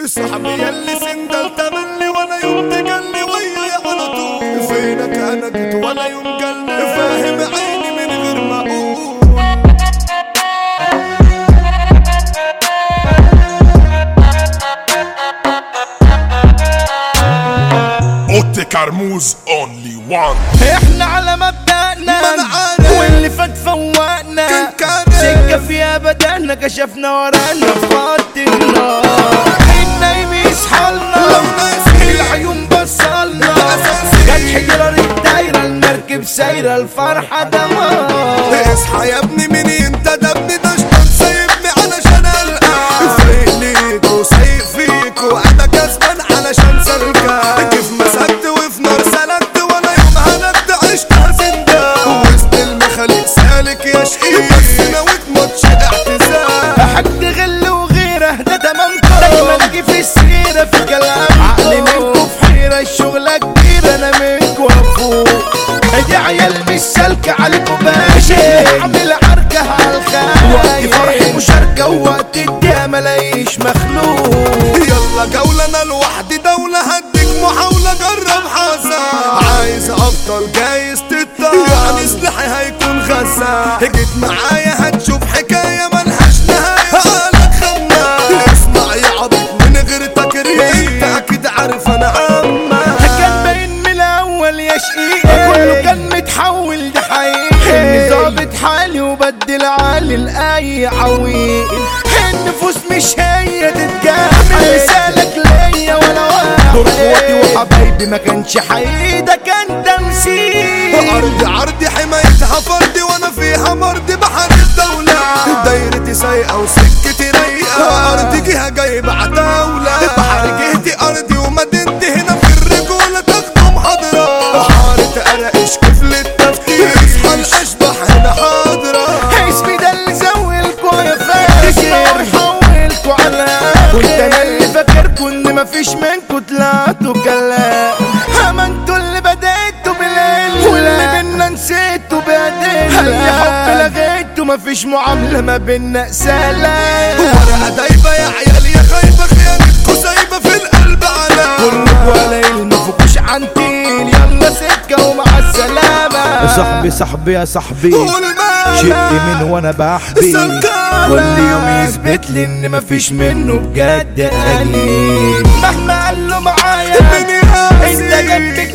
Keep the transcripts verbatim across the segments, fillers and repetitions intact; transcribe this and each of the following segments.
صاحبي ياللي سندل تملي ولا يوم تجلي وياي على طول. فينك انا جيت ولا يوم جلي فاهم عيني من غير ما اقول. اوتي كرموز اونلي وان. احنا على مبدأنا واللي فات فوقنا سكة فيها بدأنا كشفنا ورانا في خط النار. النايم يصحالنا العيون بصلنا جت حجرة الدايرة المركب سايرة الفرحة دمار. اصحى يا ابني من انت ده ابني ده شطان سايبني علشان القى فايق ليك وسايق فيك وانا كسبان علشان سلكة كيف مسكت وفي نار سلكت وانا يوم هلكت عشتها زندان وسط المخاليق سالك يا شقيق بس نويت ماتش اعتزال. حد غل وغيره ده تمامكم دايما اجي في السيرة في كلام عقلي منكم في حيرة الشغلة كبيرة انا منكم افوق. دي عيال مش سالكة عليكم باشا اعمل عركة هالخايف وقت فرح مشاركة ووقت الدقيقة ملاقيش مخلوق. يلا جولة انا لوحدي دولة هديك محاولة جرب حظك عايز ابطل جايز تطلع يعني سلاحي هيكون غزة جيت معايا هتشوف حكاية ملهاش نهاية قالك خمة اسمع يا عبيط من غير تكريم انت اكيد عارف انا عمك. كان باين من الاول يا شقيق كله كان متحول ده حقيقي اني ظابط حالي وبدل عالي لاي عويل. النفوس مش هي تتجامل مثالك ليا ولا واحد اخواتي وحبايبي ما كانش حقيقي ده كان تمثيل. ارضي عرضي حمايتها فردي وانا فيها مرضي بحر الدولة دايرتي سايقة وسكتي رايقة ارضي جهة جايبة عتاولة بحر جهتي ارضي ومدينتي هنا في الرجولة تاخدوا محاضرة حارة قرقش كيف للتفكير اصحى الاشباح هنا حاضرة. اسمي ده اللي زولكوا يا فاكر حولكوا على كنت انا اللي فاكركوا ان مفيش منكوا طلعتوا كلام اما انتوا اللي بدأتوا بالقلة واللي بينا نسيتوا بأدلة اللي حب لغيتوا مفيش معاملة ما بينا سلام. ورقة دايبة يا عيال يا خايبة خيانتكوا سايبة في القلب علام كلكوا قليل مفوكوش عن تيل يلا سكة ومع السلامة. صاحبي صاحبي يا صاحبي شقي من وانا بحبي كل يوم يثبت لي ان مفيش منه بجد قليل. مهما قال له معايا انت جنبي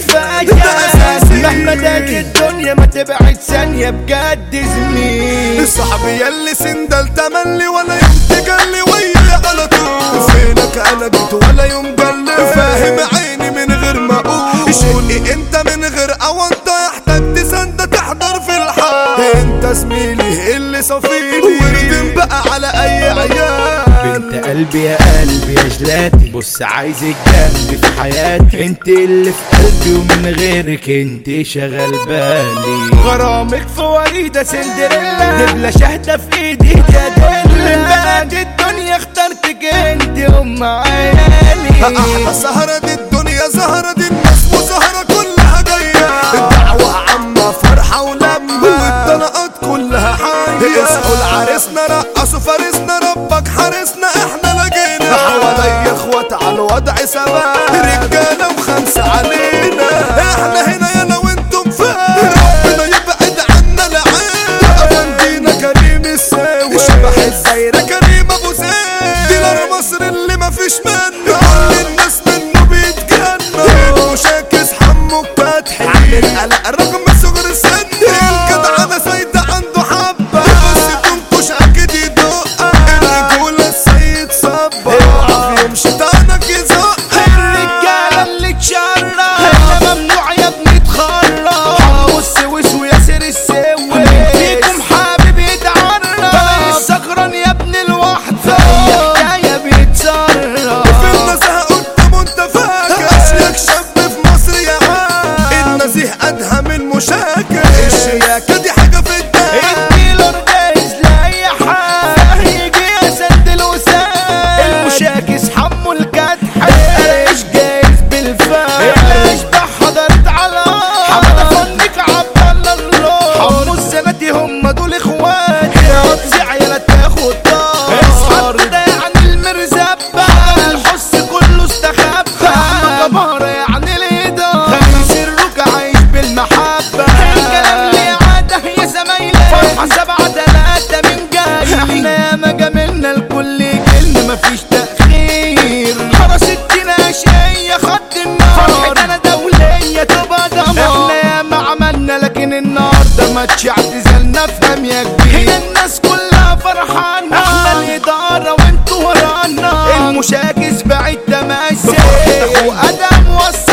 كفايه مهما داك الدنيا ما تبعد ثانيه بجد زميل. صاحبي ياللي سندل تملي ولا يوم تجلي وياي على طول. فينك انا جيت ولا يوم جلي فاهم عيني من غير ما اقول. شقي انت من غير اوانطه يحتاج تسند تحضر في الحال انت زميلي اللي صفيلي وردم بقى على اي عيال. بنت قلبي يا قلبي يا جلاتي بص عايزك جنبي في حياتي انت اللي في قلبي ومن غيرك انت شغل بالي. غرامك في وريدة سندريلا دبلة شهدة في ايدي تدل من بنات الدنيا اخترتك انت ام عيالي. احلى سهرة دي الدنيا زهرة دي الناس وزهرة كلها جاية الدعوة عامة فرحة ولمة والطلقات كلها حية. اصحوا لعريسنا رقصوا فارسنا ربك حارسنا احنا لقينا حوالي اخوات على الوضع ثبات رجالة وخمسة علينا احنا هنا يلا وانتم فين ربنا يبعد عنا العين افندينا كريم الساوي شبح الدايرة كريم ابو زيد ديلر مصر اللي مفيش منه كل الناس منه بيتجنوا وشاكس حمو فتحي عامل قلق رغم صغر سن الجدع انا سيدة عنده حبة بس تنكش اكيد يدق الرجولة السيد صبا اوعى في يوم شيطانك يزق الرجالة اللي تشرف احنا ممنوع يا ابني تخرف حمص وس وياسر السوي فيكم حابب يتعرف طلع السكران يا ابني لوحده يا حكاية بيتصرف في النزهة قدامه انت فاكر اشيك شاب في مصر يا عام النزيه ادهم التمسي وادم وصل